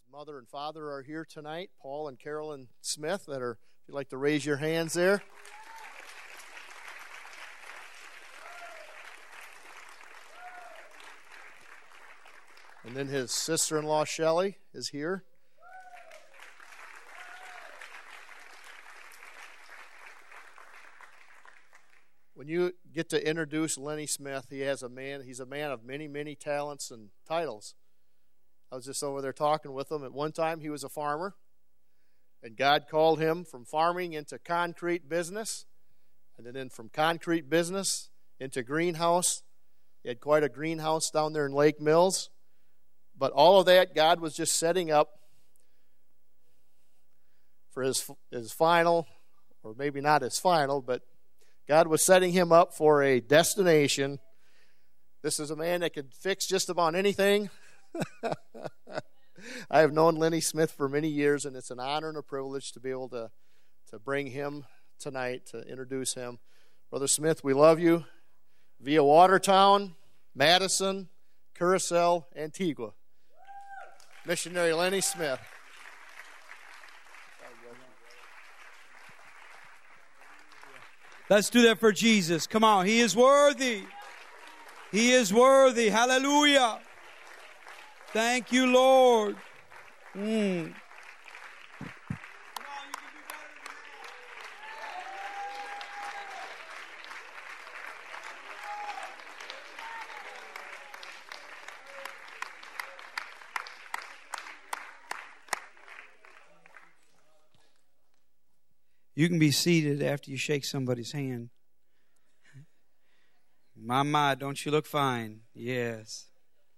mother and father are here tonight, Paul and Carolyn Smith, if you'd like to raise your hands there. And then his sister-in-law, Shelley, is here. When you get to introduce Lenny Smith, he's a man of many, many talents and titles. I was just over there talking with him. At one time, he was a farmer, and God called him from farming into concrete business, and then from concrete business into greenhouse. He had quite a greenhouse down there in Lake Mills. But all of that, God was just setting up for his final, or maybe not his final, but God was setting him up for a destination. This is a man that could fix just about anything. I have known Lenny Smith for many years, and it's an honor and a privilege to be able to bring him tonight, to introduce him. Brother Smith, we love you. Via Watertown, Madison, Curacao, Antigua. Missionary Lenny Smith. Let's do that for Jesus. Come on. He is worthy. He is worthy. Hallelujah. Thank you, Lord. You can be seated after you shake somebody's hand. Mama, don't you look fine? Yes.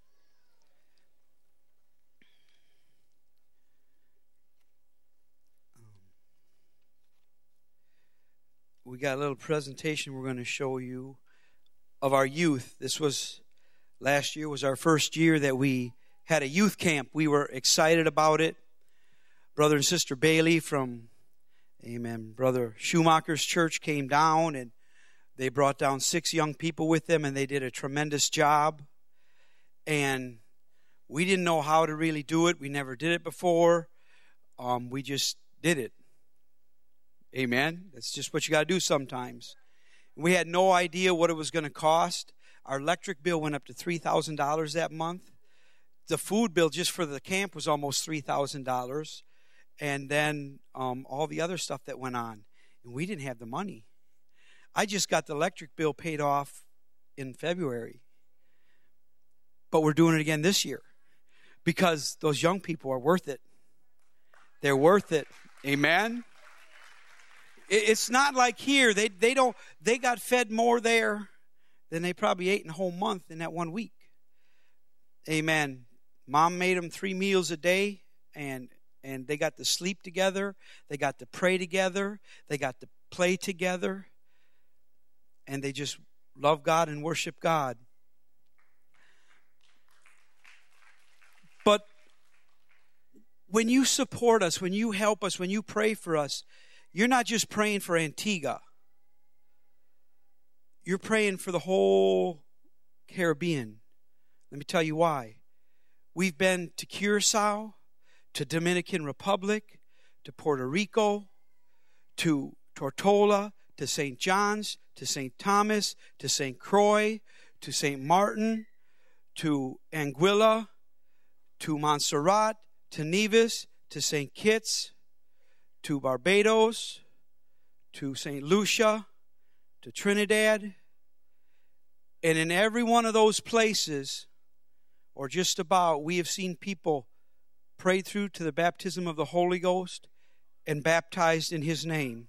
We got a little presentation we're going to show you of our youth. Last year was our first year that we had a youth camp. We were excited about it. Brother and Sister Bailey from Brother Schumacher's church came down, and they brought down 6 young people with them, and they did a tremendous job. And we didn't know how to really do it. We never did it before. We just did it. Amen. That's just what you got to do sometimes. We had no idea what it was going to cost. Our electric bill went up to $3,000 that month. The food bill just for the camp was almost $3,000. And then all the other stuff that went on. And we didn't have the money. I just got the electric bill paid off in February. But we're doing it again this year. Because those young people are worth it. They're worth it. Amen? It's not like here. They got fed more there than they probably ate in a whole month in that 1 week. Amen. Mom made them 3 meals a day, and they got to sleep together. They got to pray together. They got to play together. And they just love God and worship God. But when you support us, when you help us, when you pray for us, you're not just praying for Antigua. You're praying for the whole Caribbean. Let me tell you why. We've been to Curacao, to Dominican Republic, to Puerto Rico, to Tortola, to St. John's, to St. Thomas, to St. Croix, to St. Martin, to Anguilla, to Montserrat, to Nevis, to St. Kitts, to Barbados, to St. Lucia, to Trinidad. And in every one of those places, or just about, we have seen people prayed through to the baptism of the Holy Ghost and baptized in His name.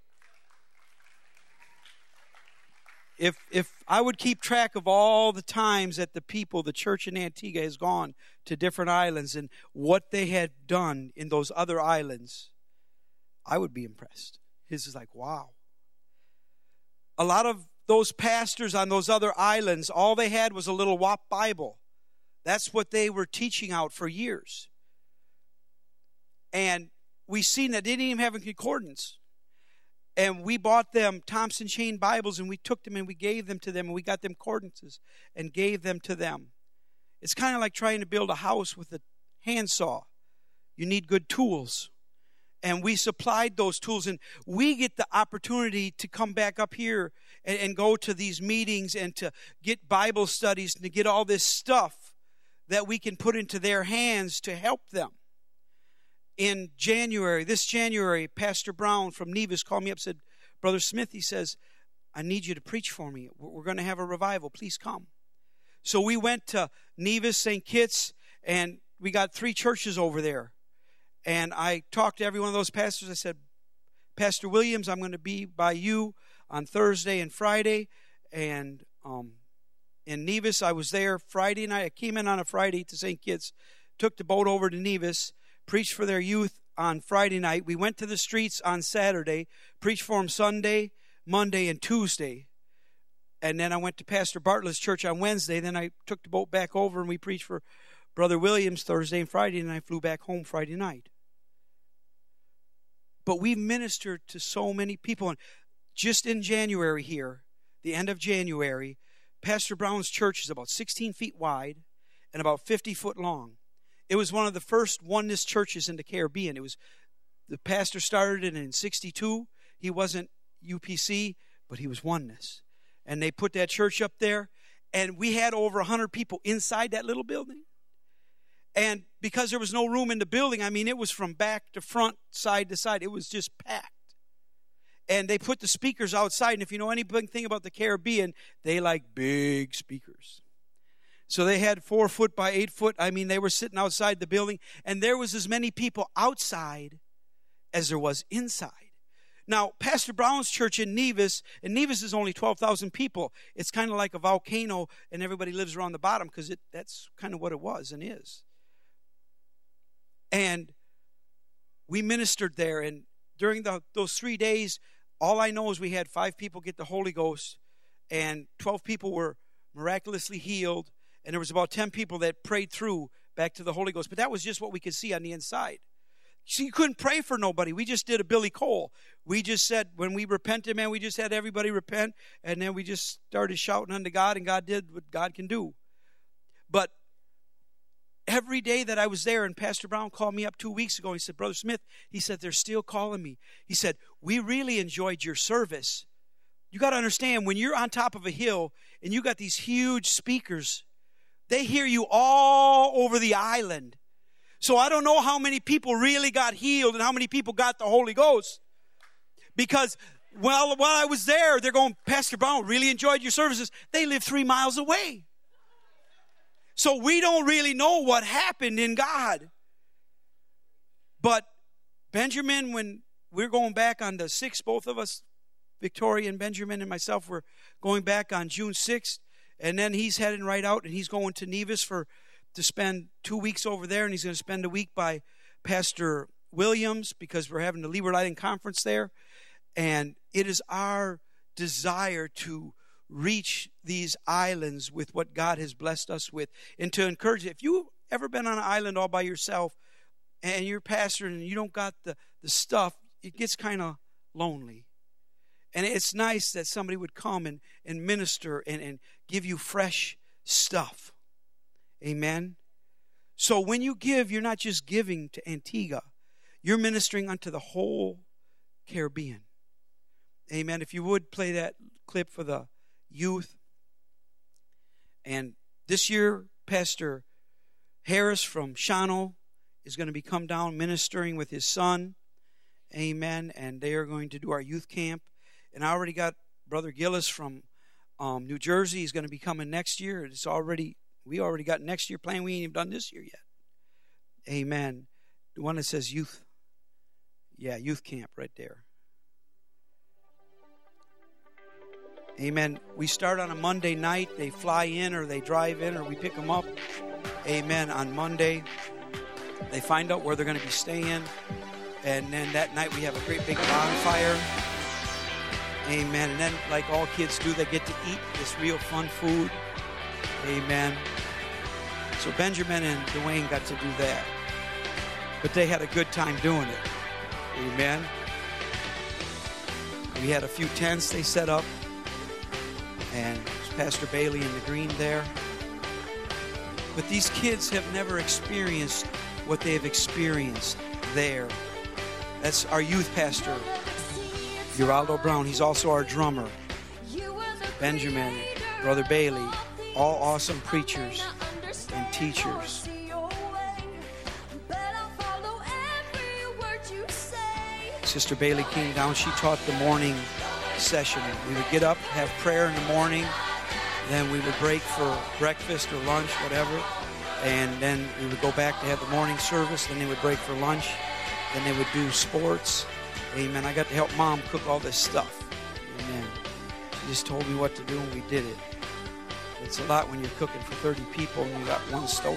If I would keep track of all the times that the church in Antigua has gone to different islands and what they had done in those other islands, I would be impressed. His is like, wow. A lot of those pastors on those other islands, all they had was a little WAP Bible. That's what they were teaching out for years. And we seen that they didn't even have a concordance. And we bought them Thompson Chain Bibles, and we took them and we gave them to them, and we got them concordances and gave them to them. It's kind of like trying to build a house with a handsaw. you need good tools. And we supplied those tools, and we get the opportunity to come back up here and go to these meetings and to get Bible studies and to get all this stuff that we can put into their hands to help them. In this January, Pastor Brown from Nevis called me up and said, Brother Smith, he says, I need you to preach for me. We're going to have a revival. Please come. So we went to Nevis, St. Kitts, and we got 3 churches over there. And I talked to every one of those pastors. I said, Pastor Williams, I'm going to be by you on Thursday and Friday. And in Nevis, I was there Friday night. I came in on a Friday to St. Kitts, took the boat over to Nevis, preached for their youth on Friday night. We went to the streets on Saturday, preached for them Sunday, Monday, and Tuesday. And then I went to Pastor Bartlett's church on Wednesday. Then I took the boat back over and we preached for Brother Williams Thursday and Friday. And I flew back home Friday night. But we ministered to so many people. And just in January here, the end of January, Pastor Brown's church is about 16 feet wide and about 50 foot long. It was one of the first oneness churches in the Caribbean. The pastor started it in 1962. He wasn't UPC, but he was oneness. And they put that church up there, and we had over 100 people inside that little building. And because there was no room in the building, I mean, it was from back to front, side to side. It was just packed. And they put the speakers outside. And if you know anything about the Caribbean, they like big speakers. So they had 4 foot by 8 foot. I mean, they were sitting outside the building. And there was as many people outside as there was inside. Now, Pastor Brown's church in Nevis, and Nevis is only 12,000 people. It's kind of like a volcano, and everybody lives around the bottom because that's kind of what it was and is. And we ministered there, and during those 3 days, all I know is we had 5 people get the Holy Ghost, and 12 people were miraculously healed, and there was about 10 people that prayed through back to the Holy Ghost. But that was just what we could see on the inside. So you couldn't pray for nobody. We just did a Billy Cole. We just said, when we repented, man, we just had everybody repent, and then we just started shouting unto God, and God did what God can do. But every day that I was there, and Pastor Brown called me up 2 weeks ago, he said, Brother Smith, he said, they're still calling me. He said, we really enjoyed your service. You got to understand, when you're on top of a hill, and you got these huge speakers, they hear you all over the island. So I don't know how many people really got healed and how many people got the Holy Ghost. Because while I was there, they're going, Pastor Brown, really enjoyed your services. They live 3 miles away. So we don't really know what happened in God. But Benjamin, when we're going back on the 6th, both of us, Victoria and Benjamin and myself, were going back on June 6th. And then he's heading right out, and he's going to Nevis to spend 2 weeks over there, and he's going to spend a week by Pastor Williams because we're having the Leeward Island Conference there. And it is our desire to reach these islands with what God has blessed us with, and to encourage you. If you've ever been on an island all by yourself and you're pastor and you don't got the stuff, it gets kind of lonely. And it's nice that somebody would come and minister and give you fresh stuff. Amen. So when you give, you're not just giving to Antigua. You're ministering unto the whole Caribbean. Amen. If you would play that clip for the youth. And this year, Pastor Harris from Shawano is going to be come down ministering with his son. Amen. And they are going to do our youth camp. And I already got Brother Gillis from New Jersey. He's going to be coming next year. We already got next year planned. We ain't even done this year yet. Amen. The one that says youth. Yeah, youth camp right there. Amen. We start on a Monday night. They fly in or they drive in or we pick them up. Amen. On Monday, they find out where they're going to be staying. And then that night we have a great big bonfire. Amen. And then, like all kids do, they get to eat this real fun food. Amen. So Benjamin and Dwayne got to do that. But they had a good time doing it. Amen. We had a few tents they set up. And Pastor Bailey in the green there. But these kids have never experienced what they have experienced there. That's our youth pastor, Geraldo Brown. He's also our drummer, Benjamin, Brother Bailey, all awesome preachers and teachers. Sister Bailey came down. She taught the morning session. We would get up, have prayer in the morning, then we would break for breakfast or lunch, whatever, and then we would go back to have the morning service. Then they would break for lunch. Then they would do sports. Amen. I got to help Mom cook all this stuff. Amen. She just told me what to do, and we did it. It's a lot when you're cooking for 30 people and you got one stove.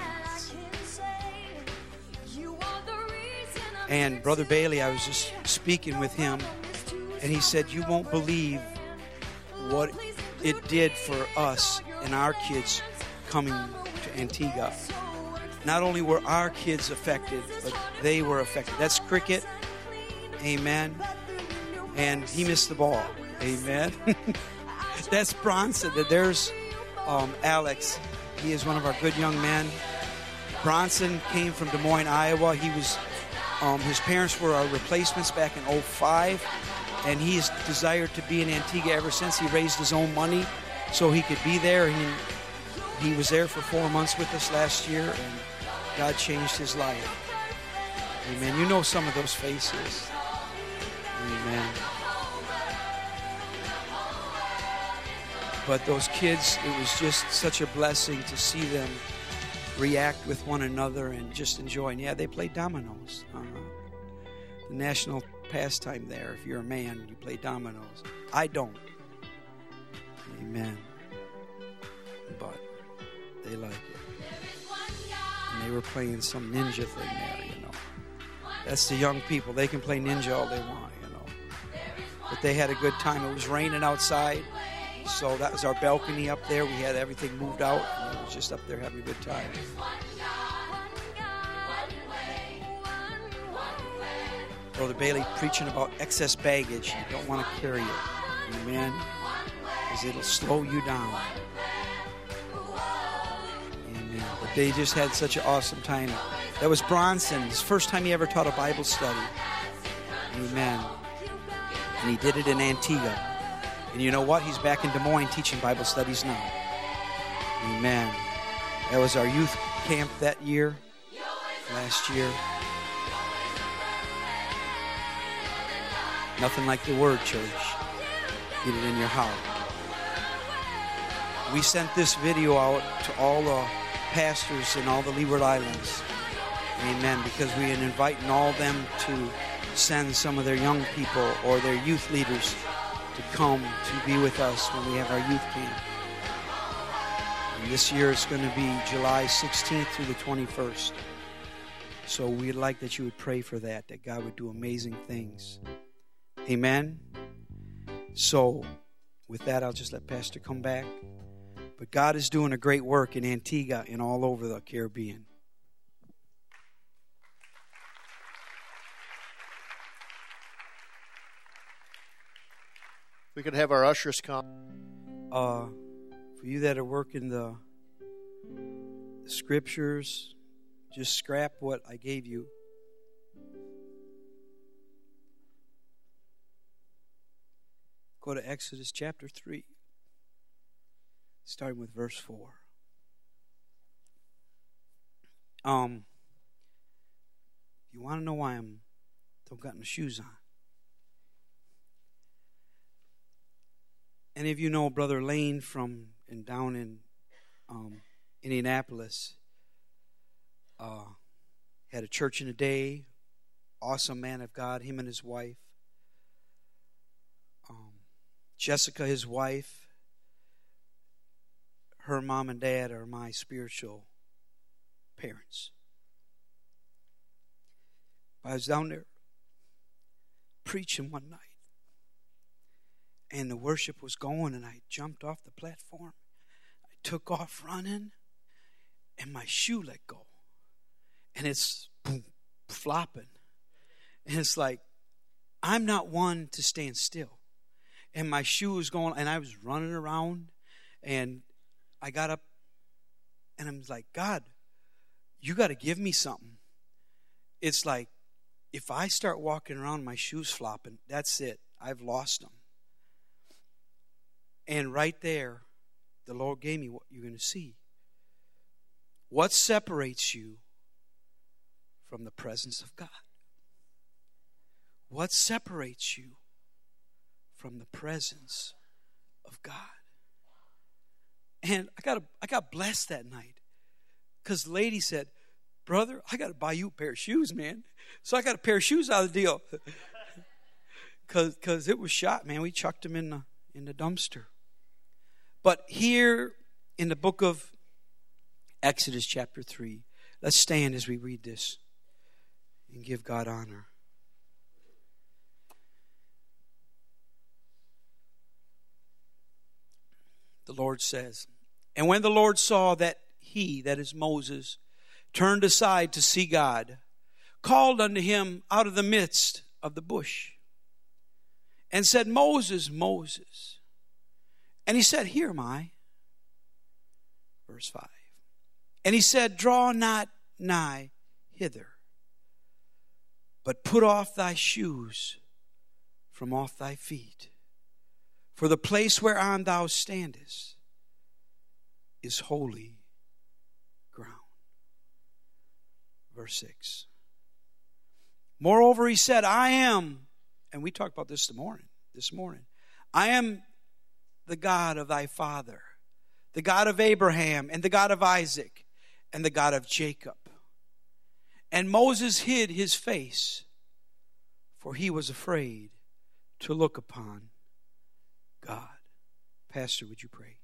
And Brother Bailey, I was just speaking with him, and he said, you won't believe what it did for us and our kids coming to Antigua. Not only were our kids affected, but they were affected. That's cricket. Amen. And he missed the ball. Amen. That's Bronson. There's Alex. He is one of our good young men. Bronson came from Des Moines, Iowa. He was his parents were our replacements back in 2005, and he has desired to be in Antigua ever since. He raised his own money so he could be there. And he was there for 4 months with us last year, and God changed his life. Amen. You know some of those faces. Amen. But those kids, it was just such a blessing to see them react with one another and just enjoy. And yeah, they play dominoes. The national pastime there. If you're a man, you play dominoes. I don't. Amen. But they like it. And they were playing some ninja thing there, you know. That's the young people. They can play ninja all they want, you know. But they had a good time. It was raining outside. So that was our balcony up there. We had everything moved out, and it was just up there having a good time. Brother Bailey preaching about excess baggage. You don't want to carry it. Amen. Because it'll slow you down. Amen. But they just had such an awesome time. That was Bronson. His first time he ever taught a Bible study. Amen. And he did it in Antigua. And you know what? He's back in Des Moines teaching Bible studies now. Amen. That was our youth camp that year, last year. Nothing like the Word, church. Get it in your heart. We sent this video out to all the pastors in all the Leeward Islands. Amen. Because we are inviting all of them to send some of their young people or their youth leaders to come to be with us when we have our youth camp. And this year it's going to be July 16th through the 21st. So we'd like that you would pray for that God would do amazing things. Amen. So with that, I'll just let Pastor come back. But God is doing a great work in Antigua and all over the Caribbean. We could have our ushers come. For you that are working the scriptures, just scrap what I gave you. Go to Exodus chapter 3, starting with verse 4. You want to know why don't got my shoes on? Any of you know Brother Lane down in Indianapolis? Had a church in a day. Awesome man of God, him and his wife. Jessica, his wife, her mom and dad are my spiritual parents. I was down there preaching one night, and the worship was going, and I jumped off the platform. I took off running, and my shoe let go. And it's boom, flopping. And it's like, I'm not one to stand still. And my shoe was going, and I was running around, and I got up, and I was like, God, you got to give me something. it's like, if I start walking around my shoes flopping, that's it. I've lost them. And right there, the Lord gave me what you're going to see. What separates you from the presence of God? What separates you from the presence of God? And I got blessed that night, because the lady said, brother, I got to buy you a pair of shoes, man. So I got a pair of shoes out of the deal. Because it was shot, man. We chucked them in the dumpster. But here in the book of Exodus chapter 3, let's stand as we read this and give God honor. The Lord says, and when the Lord saw that he, that is Moses, turned aside to see God, called unto him out of the midst of the bush, and said, Moses, Moses. And he said, here am I. Verse 5. And he said, draw not nigh hither, but put off thy shoes from off thy feet. For the place whereon thou standest is holy ground. Verse 6. Moreover, he said, I am, and we talked about this this morning. I am the God of thy father, the God of Abraham, and the God of Isaac, and the God of Jacob. And Moses hid his face, for he was afraid to look upon God. Pastor, would you pray?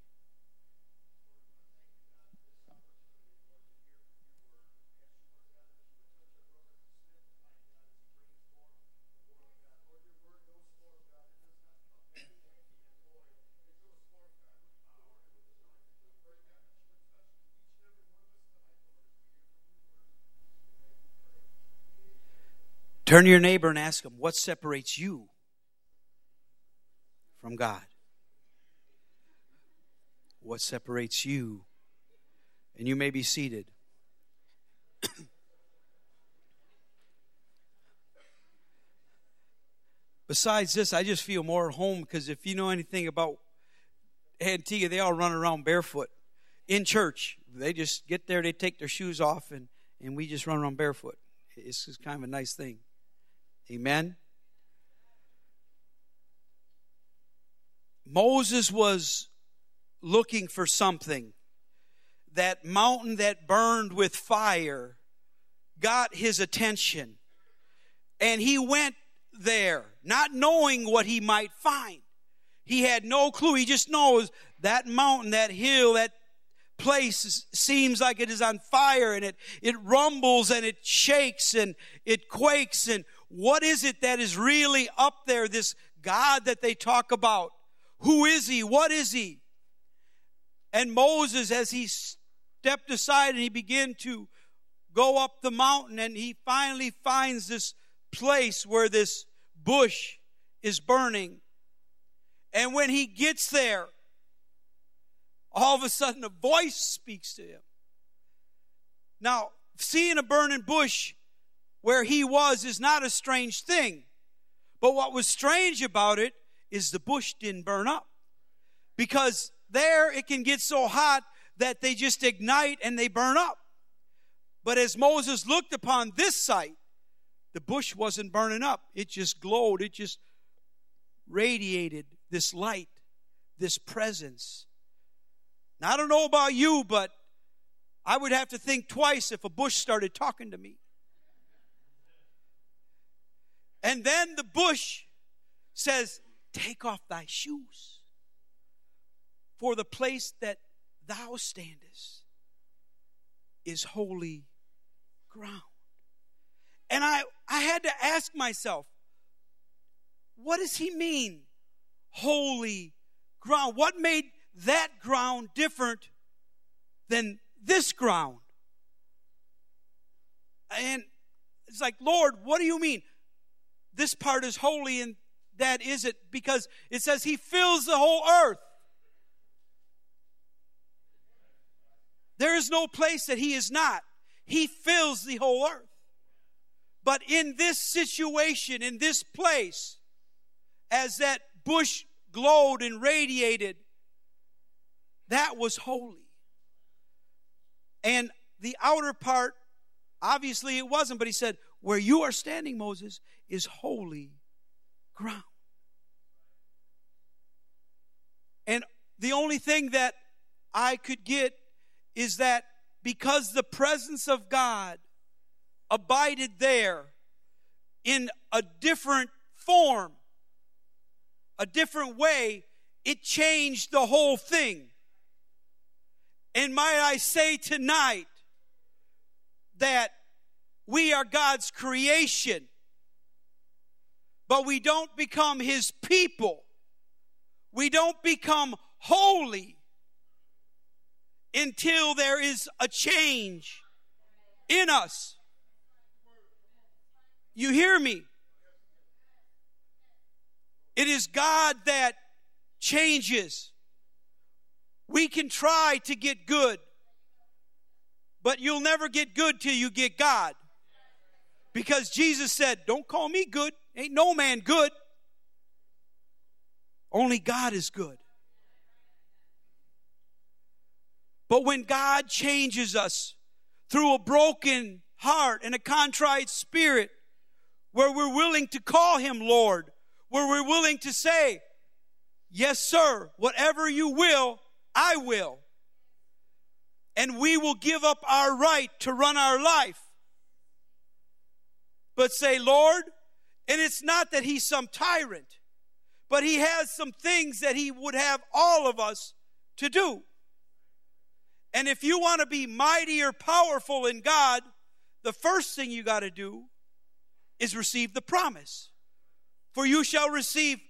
Turn to your neighbor and ask him, what separates you from God? What separates you? And you may be seated. Besides this, I just feel more at home, because if you know anything about Antigua, they all run around barefoot in church. They just get there, they take their shoes off, and we just run around barefoot. It's just kind of a nice thing. Amen. Moses was looking for something. That mountain that burned with fire got his attention. And he went there, not knowing what he might find. He had no clue. He just knows that mountain, that hill, that place seems like it is on fire, and it rumbles and it shakes and it quakes. And what is it that is really up there, this God that they talk about? Who is he? What is he? And Moses, as he stepped aside and he began to go up the mountain, and he finally finds this place where this bush is burning. And when he gets there, all of a sudden a voice speaks to him. Now, seeing a burning bush where he was is not a strange thing. But what was strange about it is the bush didn't burn up. Because there it can get so hot that they just ignite and they burn up. But as Moses looked upon this sight, the bush wasn't burning up. It just glowed. It just radiated this light, this presence. Now, I don't know about you, but I would have to think twice if a bush started talking to me. And then the bush says, take off thy shoes, for the place that thou standest is holy ground. And I had to ask myself, what does he mean, holy ground? What made that ground different than this ground? And it's like, Lord, what do you mean? This part is holy and that isn't, because it says he fills the whole earth. There is no place that he is not. He fills the whole earth. But in this situation, in this place, as that bush glowed and radiated, that was holy. And the outer part, obviously it wasn't, but he said, where you are standing, Moses, is holy ground. And the only thing that I could get is that because the presence of God abided there in a different form, a different way, it changed the whole thing. And might I say tonight that we are God's creation, but we don't become His people. We don't become holy until there is a change in us. You hear me? It is God that changes. We can try to get good, but you'll never get good till you get God. Because Jesus said, don't call me good. Ain't no man good. Only God is good. But when God changes us through a broken heart and a contrite spirit, where we're willing to call Him Lord, where we're willing to say, yes, sir, whatever you will, I will. And we will give up our right to run our life. But say, Lord, and it's not that He's some tyrant, but He has some things that He would have all of us to do. And if you want to be mighty or powerful in God, the first thing you got to do is receive the promise. For you shall receive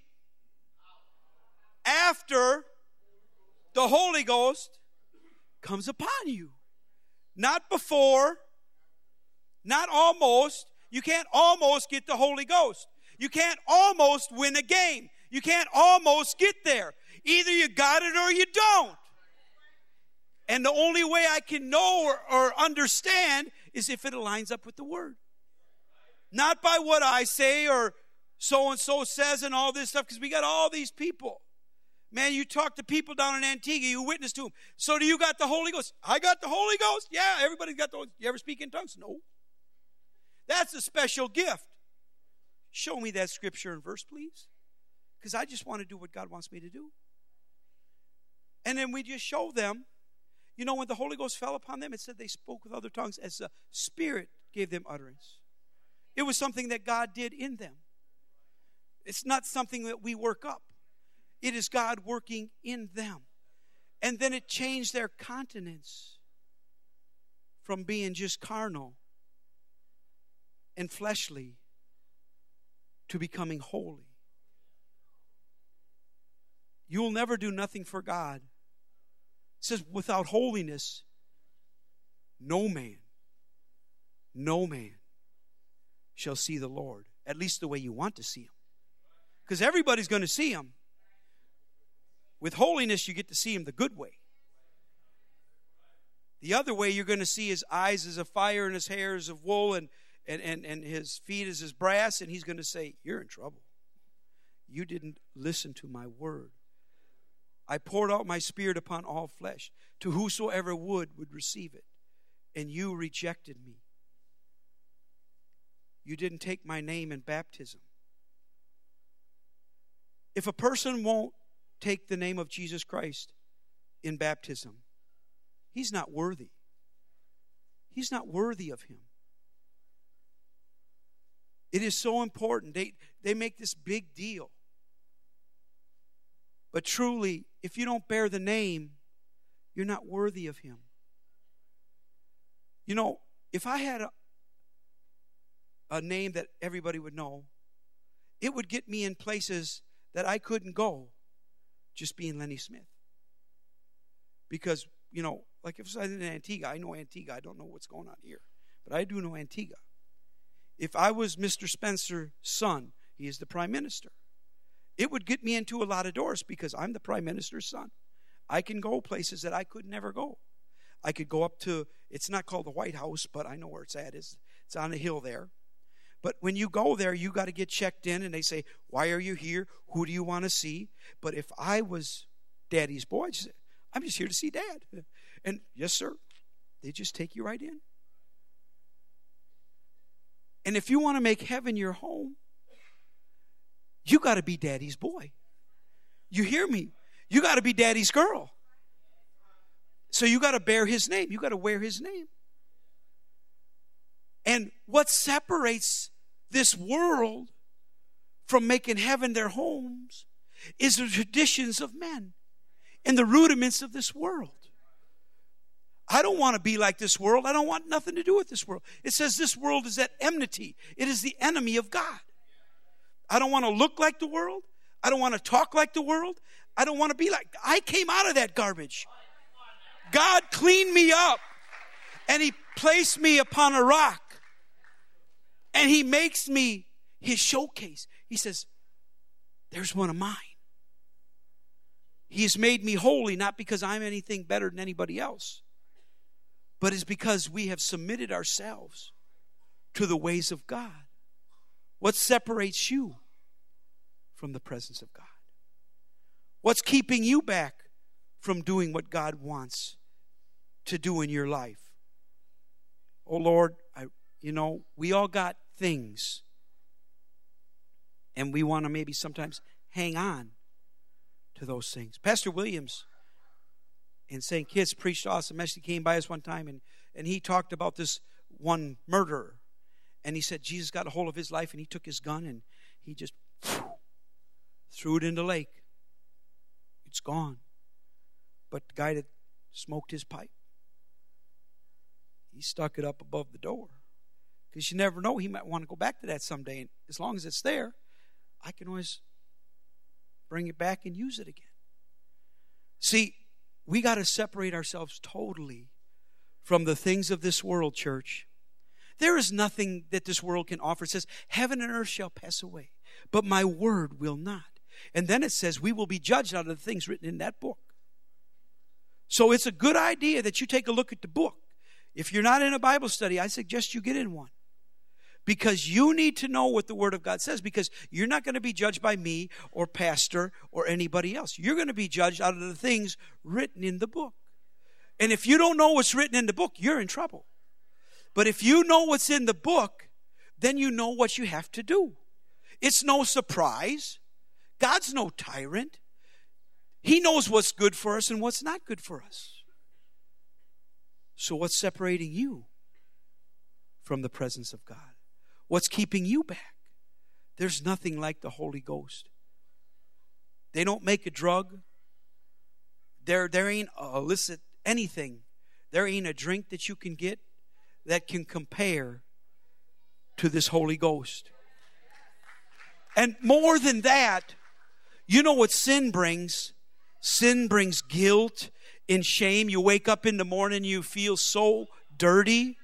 after the Holy Ghost comes upon you. Not before, not almost. You can't almost get the Holy Ghost. You can't almost win a game. You can't almost get there. Either you got it or you don't. And the only way I can know or understand is if it aligns up with the Word. Not by what I say or so-and-so says and all this stuff, because we got all these people. Man, you talk to people down in Antigua, you witness to them. So do you got the Holy Ghost? I got the Holy Ghost. Yeah, everybody's got the Holy Ghost. You ever speak in tongues? No. That's a special gift. Show me that scripture and verse, please. Because I just want to do what God wants me to do. And then we just show them. You know, when the Holy Ghost fell upon them, it said they spoke with other tongues as the Spirit gave them utterance. It was something that God did in them. It's not something that we work up. It is God working in them. And then it changed their countenance from being just carnal and fleshly to becoming holy. You'll never do nothing for God. It says, without holiness, no man shall see the Lord. At least the way you want to see Him. Because everybody's going to see Him. With holiness, you get to see Him the good way. The other way, you're going to see His eyes as a fire and His hair as of wool and His feet as His brass. And He's going to say, you're in trouble. You didn't listen to my word. I poured out my Spirit upon all flesh. To whosoever would receive it. And you rejected me. You didn't take my name in baptism. If a person won't take the name of Jesus Christ in baptism, he's not worthy. He's not worthy of Him. It is so important. They make this big deal. But truly, if you don't bear the name, you're not worthy of Him. You know, if I had a name that everybody would know, it would get me in places that I couldn't go just being Lenny Smith. Because, you know, like if I was in Antigua, I know Antigua. I don't know what's going on here. But I do know Antigua. If I was Mr. Spencer's son, he is the prime minister. It would get me into a lot of doors because I'm the prime minister's son. I can go places that I could never go. I could go up to, it's not called the White House, but I know where it's at. It's on a hill there. But when you go there, you got to get checked in, and they say, why are you here? Who do you want to see? But if I was Daddy's boy, I'd say, I'm just here to see Dad. And yes, sir, they just take you right in. And if you want to make heaven your home, you got to be Daddy's boy. You hear me? You got to be Daddy's girl. So you got to bear his name. You got to wear his name. And what separates this world from making heaven their homes is the traditions of men and the rudiments of this world. I don't want to be like this world. I don't want nothing to do with this world. It says this world is at enmity. It is the enemy of God. I don't want to look like the world. I don't want to talk like the world. I don't want to be like. I came out of that garbage. God cleaned me up, and he placed me upon a rock, and he makes me his showcase. He says, there's one of mine. He has made me holy, not because I'm anything better than anybody else, but it's because we have submitted ourselves to the ways of God. What separates you from the presence of God? What's keeping you back from doing what God wants to do in your life? Oh Lord, we all got things, and we want to maybe sometimes hang on to those things. Pastor Williams in St. Kitts preached an awesome message. He came by us one time, and he talked about this one murderer. And he said Jesus got a hold of his life, and he took his gun and he just threw it in the lake. It's gone. But the guy that smoked his pipe, he stuck it up above the door. Because you never know, he might want to go back to that someday. And as long as it's there, I can always bring it back and use it again. See, we got to separate ourselves totally from the things of this world, church. There is nothing that this world can offer. It says, heaven and earth shall pass away, but my word will not. And then it says, we will be judged out of the things written in that book. So it's a good idea that you take a look at the book. If you're not in a Bible study, I suggest you get in one. Because you need to know what the Word of God says. Because you're not going to be judged by me or pastor or anybody else. You're going to be judged out of the things written in the book. And if you don't know what's written in the book, you're in trouble. But if you know what's in the book, then you know what you have to do. It's no surprise. God's no tyrant. He knows what's good for us and what's not good for us. So what's separating you from the presence of God? What's keeping you back? There's nothing like the Holy Ghost. They don't make a drug. There ain't illicit anything. There ain't a drink that you can get that can compare to this Holy Ghost. And more than that, you know what sin brings? Sin brings guilt and shame. You wake up in the morning, you feel so dirty.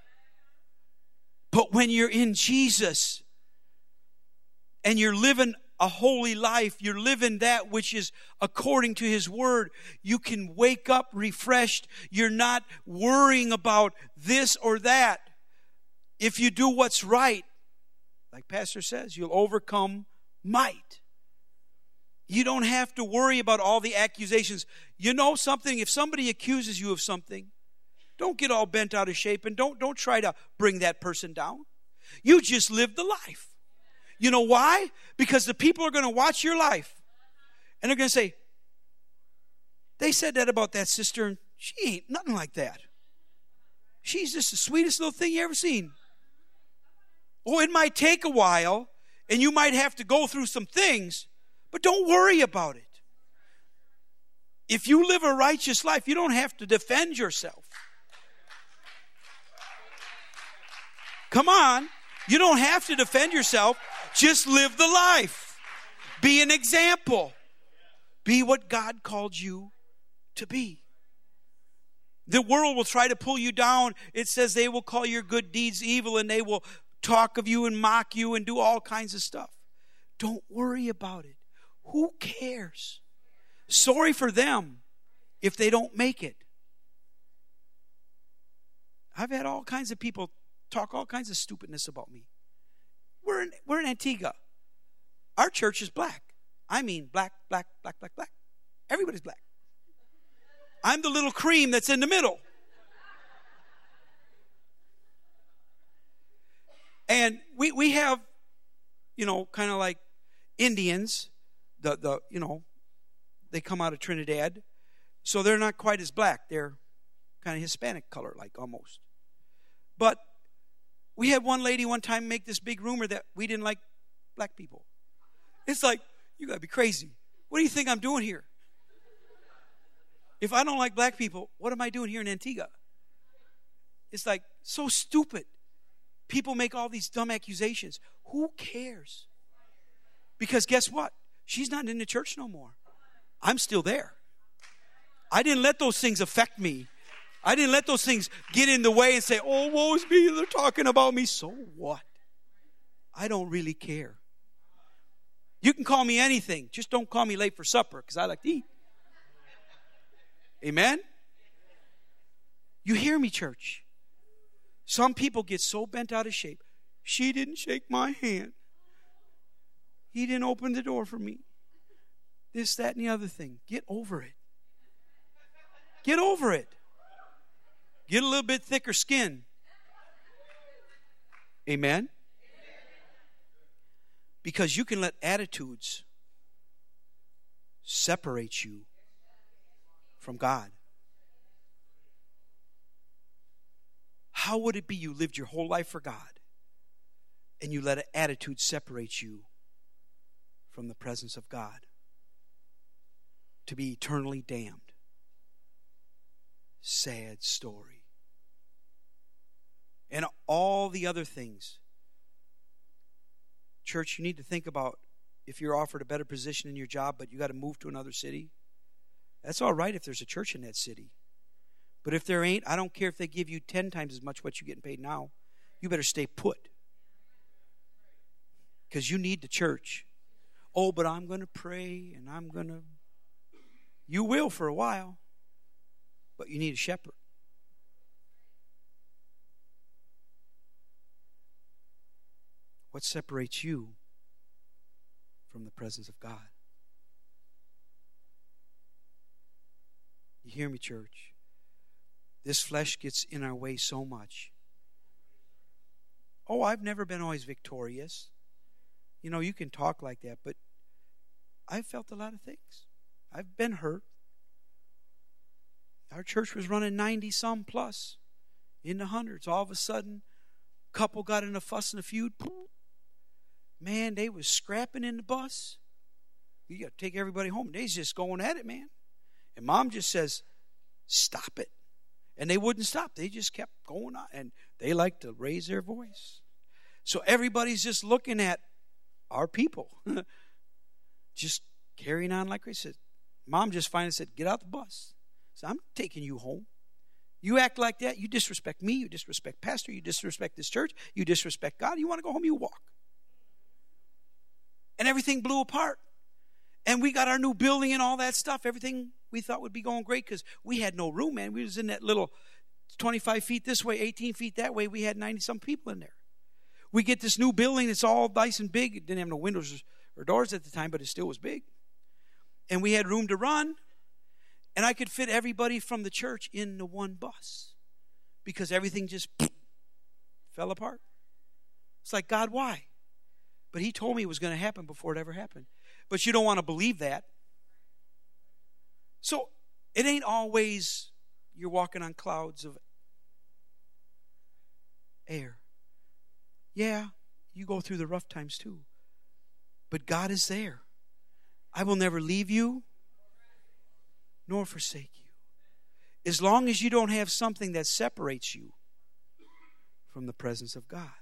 But when you're in Jesus and you're living a holy life, you're living that which is according to His Word, you can wake up refreshed. You're not worrying about this or that. If you do what's right, like Pastor says, you'll overcome might. You don't have to worry about all the accusations. You know something? If somebody accuses you of something, don't get all bent out of shape and don't try to bring that person down. You just live the life. You know why? Because the people are going to watch your life. And they're going to say, they said that about that sister, and she ain't nothing like that. She's just the sweetest little thing you ever seen. Oh, it might take a while, and you might have to go through some things, but don't worry about it. If you live a righteous life, you don't have to defend yourself. Come on. You don't have to defend yourself. Just live the life. Be an example. Be what God called you to be. The world will try to pull you down. It says they will call your good deeds evil, and they will talk of you and mock you and do all kinds of stuff. Don't worry about it. Who cares? Sorry for them if they don't make it. I've had all kinds of people talk all kinds of stupidness about me. We're in Antigua. Our church is black. I mean black, black, black, black, black. Everybody's black. I'm the little cream that's in the middle. And we have, kind of like Indians, they come out of Trinidad. So they're not quite as black. They're kind of Hispanic color, like almost. But we had one lady one time make this big rumor that we didn't like black people. It's like, you got to be crazy. What do you think I'm doing here? If I don't like black people, what am I doing here in Antigua? It's like so stupid. People make all these dumb accusations. Who cares? Because guess what? She's not in the church no more. I'm still there. I didn't let those things affect me. I didn't let those things get in the way and say, oh, woe is me, they're talking about me. So what? I don't really care. You can call me anything. Just don't call me late for supper because I like to eat. Amen? You hear me, church? Some people get so bent out of shape. She didn't shake my hand. He didn't open the door for me. This, that, and the other thing. Get over it. Get over it. Get a little bit thicker skin. Amen? Because you can let attitudes separate you from God. How would it be you lived your whole life for God and you let an attitude separate you from the presence of God to be eternally damned? Sad story. And all the other things. Church, you need to think about if you're offered a better position in your job, but you got to move to another city. That's all right if there's a church in that city. But if there ain't, I don't care if they give you 10 times as much what you're getting paid now. You better stay put. Because you need the church. Oh, but I'm going to pray and I'm going to... You will for a while. But you need a shepherd. What separates you from the presence of God? You hear me, church? This flesh gets in our way so much. Oh, I've never been always victorious. You can talk like that, but I've felt a lot of things. I've been hurt. Our church was running 90-some plus in the hundreds. All of a sudden, a couple got in a fuss and a feud. Man, they was scrapping in the bus. You got to take everybody home. They's just going at it, man. And Mom just says, stop it. And they wouldn't stop. They just kept going on. And they like to raise their voice. So everybody's just looking at our people. Just carrying on like I said. Mom just finally said, get out the bus. So I'm taking you home. You act like that, you disrespect me, you disrespect Pastor, you disrespect this church, you disrespect God. You want to go home, you walk. And everything blew apart. And we got our new building and all that stuff. Everything we thought would be going great because we had no room, man. We was in that little 25 feet this way, 18 feet that way. We had 90-some people in there. We get this new building that's all nice and big. It didn't have no windows or doors at the time, but it still was big. And we had room to run. And I could fit everybody from the church into one bus because everything just fell apart. It's like, God, why? But He told me it was going to happen before it ever happened. But you don't want to believe that. So it ain't always you're walking on clouds of air. Yeah, you go through the rough times too. But God is there. I will never leave you nor forsake you. As long as you don't have something that separates you from the presence of God.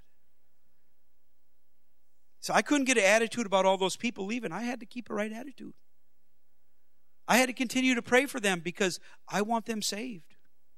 So I couldn't get an attitude about all those people leaving. I had to keep a right attitude. I had to continue to pray for them because I want them saved.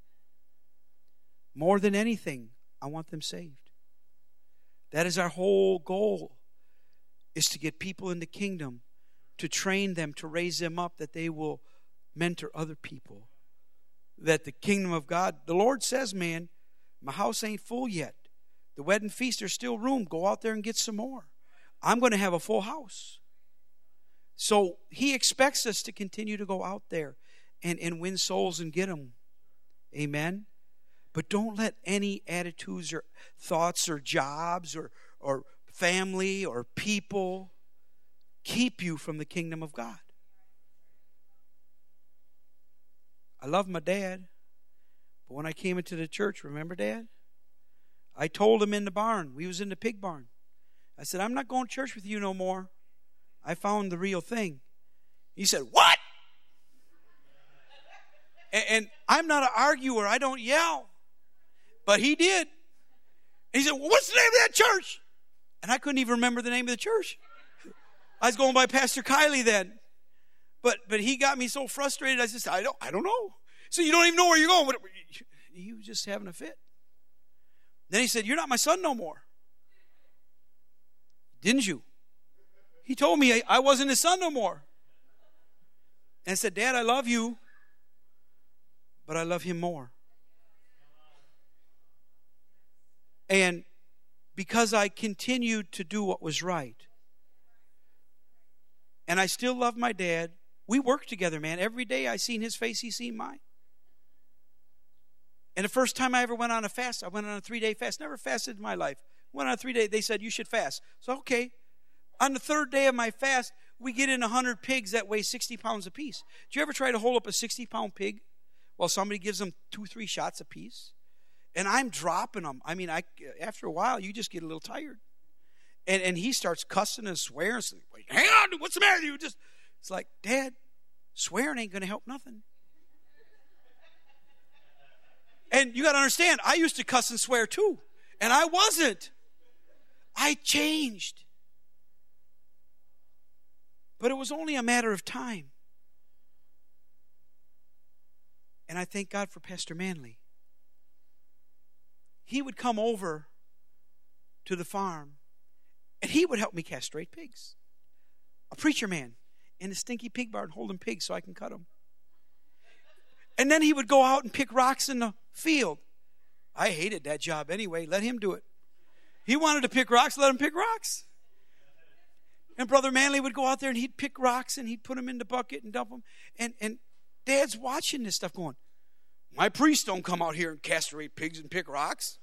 More than anything, I want them saved. That is our whole goal, is to get people in the kingdom, to train them, to raise them up, that they will mentor other people. That the kingdom of God, the Lord says, man, my house ain't full yet. The wedding feast, there's still room. Go out there and get some more. I'm going to have a full house. So he expects us to continue to go out there and win souls and get them. Amen? But don't let any attitudes or thoughts or jobs or family or people keep you from the kingdom of God. I love my dad, but when I came into the church, remember, Dad? I told him in the barn, we was in the pig barn. I said, I'm not going to church with you no more. I found the real thing. He said, what? And I'm not an arguer. I don't yell. But he did. And he said, well, what's the name of that church? And I couldn't even remember the name of the church. I was going by Pastor Kiley then. But he got me so frustrated, I said, I don't know. So you don't even know where you're going. He was just having a fit. Then he said, you're not my son no more. Didn't you? He told me I wasn't his son no more. And I said, Dad, I love you, but I love him more. And because I continued to do what was right, and I still love my dad, we worked together, man. Every day I seen his face, he seen mine. And the first time I ever went on a fast, I went on a 3-day fast. Never fasted in my life. Went on a 3-day. They said, you should fast. So, okay. On the third day of my fast, we get in 100 pigs that weigh 60 pounds apiece. Did you ever try to hold up a 60-pound pig while somebody gives them 2-3 shots apiece? And I'm dropping them. I mean, after a while, you just get a little tired. And he starts cussing and swearing. Hang on, what's the matter with you? It's like, Dad, swearing ain't going to help nothing. And you got to understand, I used to cuss and swear too. And I wasn't. I changed. But it was only a matter of time. And I thank God for Pastor Manley. He would come over to the farm and he would help me castrate pigs. A preacher man in a stinky pig barn holding pigs so I can cut them. And then he would go out and pick rocks in the field. I hated that job anyway. Let him do it. He wanted to pick rocks, let him pick rocks. And Brother Manley would go out there and he'd pick rocks and he'd put them in the bucket and dump them. And Dad's watching this stuff going, my priests don't come out here and castrate pigs and pick rocks.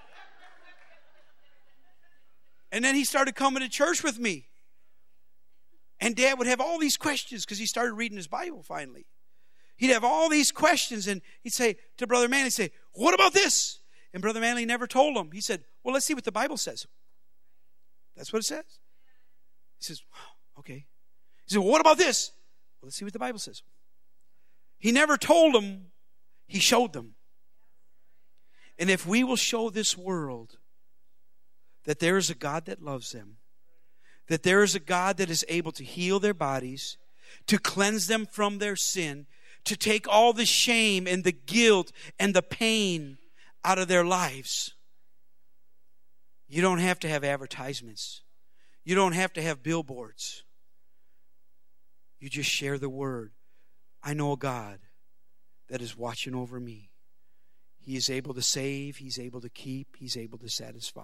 And then he started coming to church with me. And Dad would have all these questions because he started reading his Bible finally. He'd have all these questions and he'd say to Brother Manley, he'd say, what about this? And Brother Manley never told him. He said, well, let's see what the Bible says. That's what it says. He says, okay. He said, well, what about this? Well, let's see what the Bible says. He never told them. He showed them. And if we will show this world that there is a God that loves them, that there is a God that is able to heal their bodies, to cleanse them from their sin, to take all the shame and the guilt and the pain out of their lives. You don't have to have advertisements. You don't have to have billboards. You just share the word. I know a God that is watching over me. He is able to save. He's able to keep. He's able to satisfy.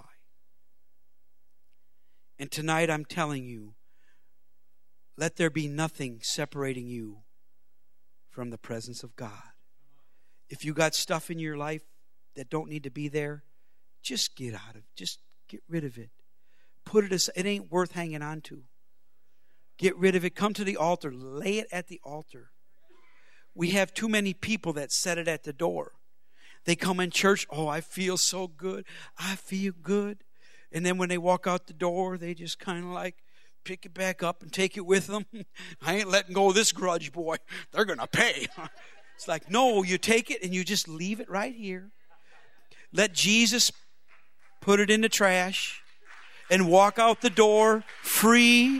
And tonight I'm telling you, let there be nothing separating you from the presence of God. If you got stuff in your life that don't need to be there, just get out of it. Just get rid of it. Put it aside. It ain't worth hanging on to. Get rid of it. Come to the altar. Lay it at the altar. We have too many people that set it at the door. They come in church, oh, I feel so good. I feel good. And then when they walk out the door, they just kind of like pick it back up and take it with them. I ain't letting go of this grudge, boy. They're going to pay. It's like, no, you take it and you just leave it right here. Let Jesus put it in the trash and walk out the door free.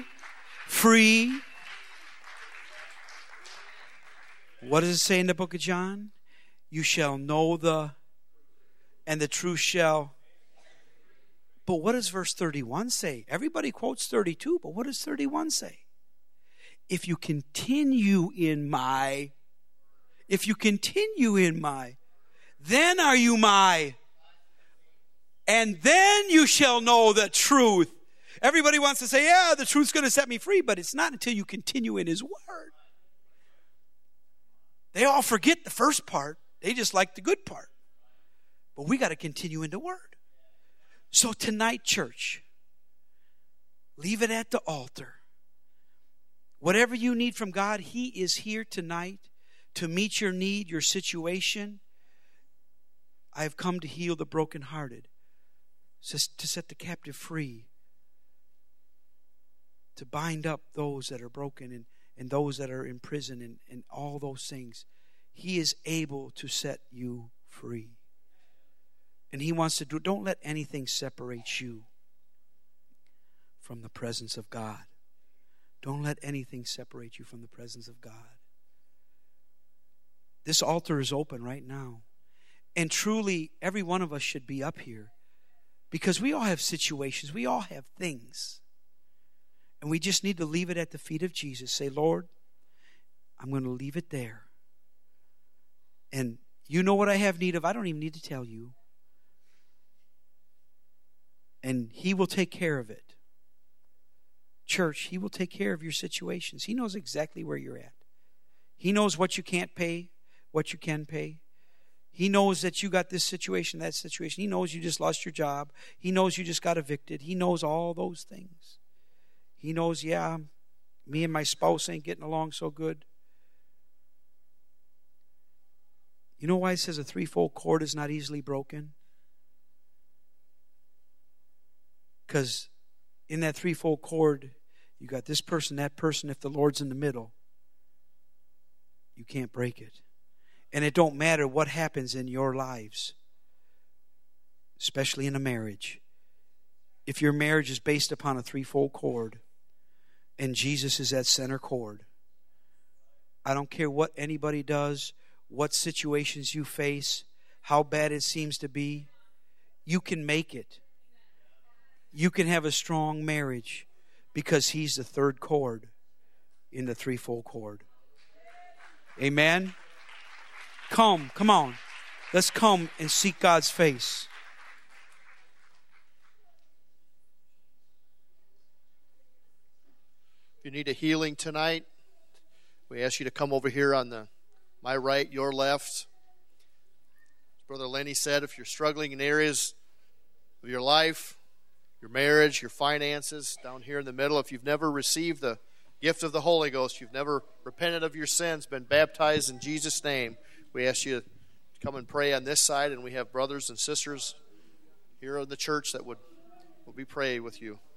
What does it say in the book of John? You shall know and the truth shall. But what does verse 31 say? Everybody quotes 32, but what does 31 say? If you continue in my, then are you my. And then you shall know the truth. Everybody wants to say, yeah, the truth's going to set me free, but it's not until you continue in His Word. They all forget the first part. They just like the good part. But we got to continue in the Word. So tonight, church, leave it at the altar. Whatever you need from God, He is here tonight to meet your need, your situation. I have come to heal the brokenhearted, to set the captive free, to bind up those that are broken and those that are in prison and all those things. He is able to set you free. And He wants to do, don't let anything separate you from the presence of God. Don't let anything separate you from the presence of God. This altar is open right now. And truly, every one of us should be up here. Because we all have situations. We all have things. And we just need to leave it at the feet of Jesus. Say, Lord, I'm going to leave it there. And you know what I have need of. I don't even need to tell you. And He will take care of it. Church, He will take care of your situations. He knows exactly where you're at. He knows what you can't pay, what you can pay. He knows that you got this situation, that situation. He knows you just lost your job. He knows you just got evicted. He knows all those things. He knows, yeah, me and my spouse ain't getting along so good. You know why it says a threefold cord is not easily broken? Because in that threefold cord, you got this person, that person. If the Lord's in the middle, you can't break it. And it don't matter what happens in your lives, especially in a marriage. If your marriage is based upon a threefold cord and Jesus is that center cord, I don't care what anybody does, what situations you face, how bad it seems to be, you can make it. You can have a strong marriage because He's the third cord in the threefold cord. Amen? Come on. Let's come and seek God's face. If you need a healing tonight, we ask you to come over here on my right, your left. As Brother Lenny said, if you're struggling in areas of your life, your marriage, your finances, down here in the middle, if you've never received the gift of the Holy Ghost, you've never repented of your sins, been baptized in Jesus' name, we ask you to come and pray on this side, and we have brothers and sisters here in the church that will be praying with you.